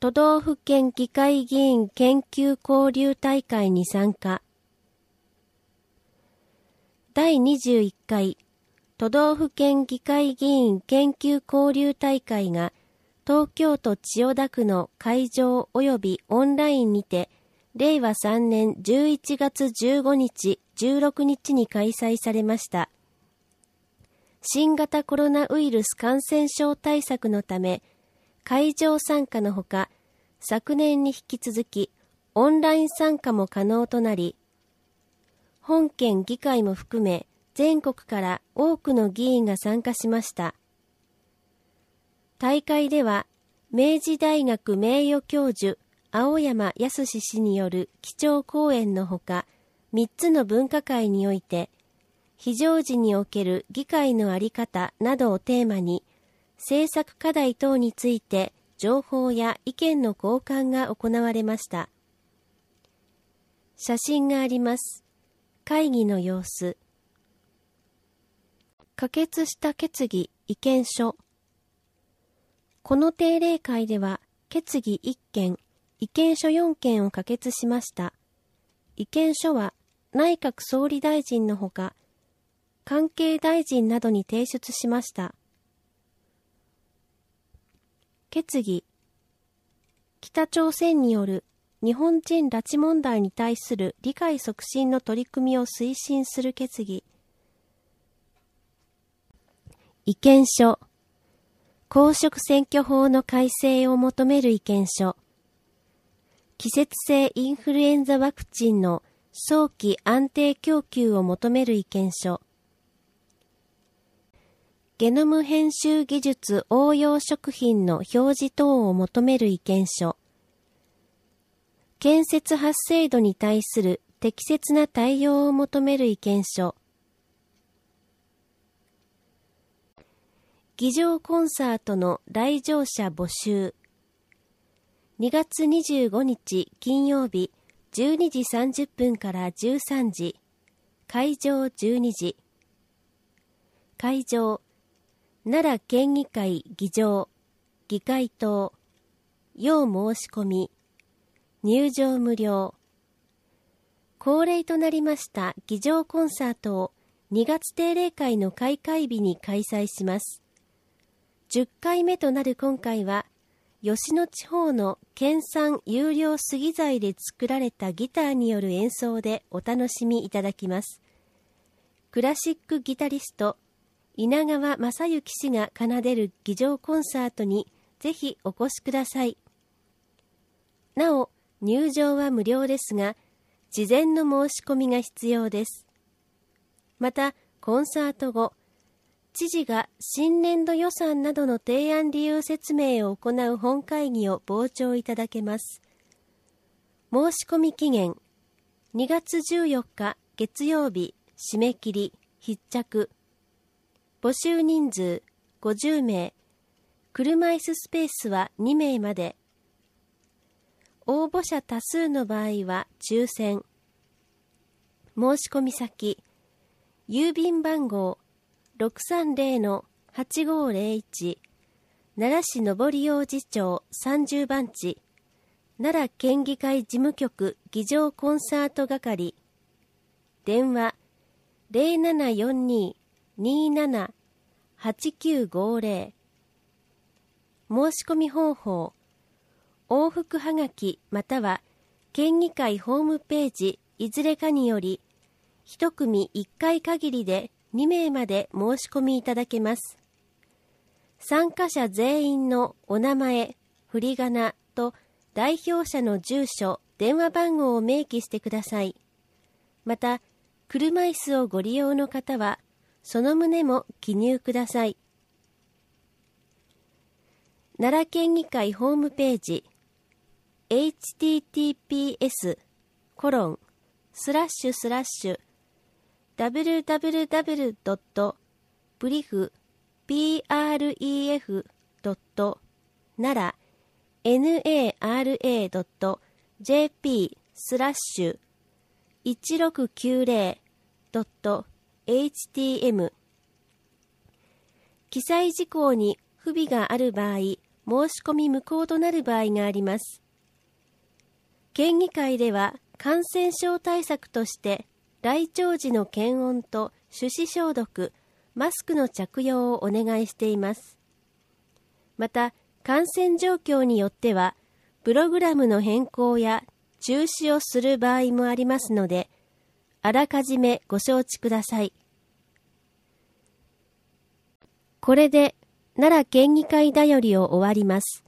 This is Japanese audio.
都道府県議会議員研究交流大会に参加。第21回都道府県議会議員研究交流大会が東京都千代田区の会場及びオンラインにて令和3年11月15日、16日に開催されました。新型コロナウイルス感染症対策のため、会場参加のほか、昨年に引き続きオンライン参加も可能となり、本県議会も含め全国から多くの議員が参加しました。大会では、明治大学名誉教授青山康氏による基調講演のほか、3つの分科会において、非常時における議会の在り方などをテーマに、政策課題等について情報や意見の交換が行われました。写真があります。会議の様子。可決した決議意見書。この定例会では、決議1件、意見書4件を可決しました。意見書は内閣総理大臣のほか、関係大臣などに提出しました。決議。北朝鮮による日本人拉致問題に対する理解促進の取り組みを推進する決議。意見書。公職選挙法の改正を求める意見書。季節性インフルエンザワクチンの早期安定供給を求める意見書。ゲノム編集技術応用食品の表示等を求める意見書。建設発生度に対する適切な対応を求める意見書。議場コンサートの来場者募集。2月25日金曜日12時30分から13時。会場12時。会場、奈良県議会議場、議会棟、要申し込み、入場無料。恒例となりました議場コンサートを2月定例会の開会日に開催します。10回目となる今回は、吉野地方の県産有料杉材で作られたギターによる演奏でお楽しみいただきます。クラシックギタリスト、稲川正幸氏が奏でる議場コンサートにぜひお越しください。なお、入場は無料ですが、事前の申し込みが必要です。また、コンサート後、知事が新年度予算などの提案理由説明を行う本会議を傍聴いただけます。申し込み期限、2月14日月曜日、締め切り、必着。募集人数50名、車椅子スペースは2名まで。応募者多数の場合は抽選。申し込み先、郵便番号630-8501 奈良市上大路町30番地奈良県議会事務局議場コンサート係。電話 0742-27-8950。申し込み方法、往復はがきまたは県議会ホームページいずれかにより一組1回限りで2名まで申し込みいただけます。参加者全員のお名前、振り仮名と代表者の住所、電話番号を明記してください。また、車椅子をご利用の方は、その旨も記入ください。奈良県議会ホームページ、www.bref.nara.1690.htm 記載事項に不備がある場合、 申し込み無効となる場合があります。県議会では感染症対策として来庁時の検温と手指消毒、マスクの着用をお願いしています。また、感染状況によっては、プログラムの変更や中止をする場合もありますので、あらかじめご承知ください。これで奈良県議会だよりを終わります。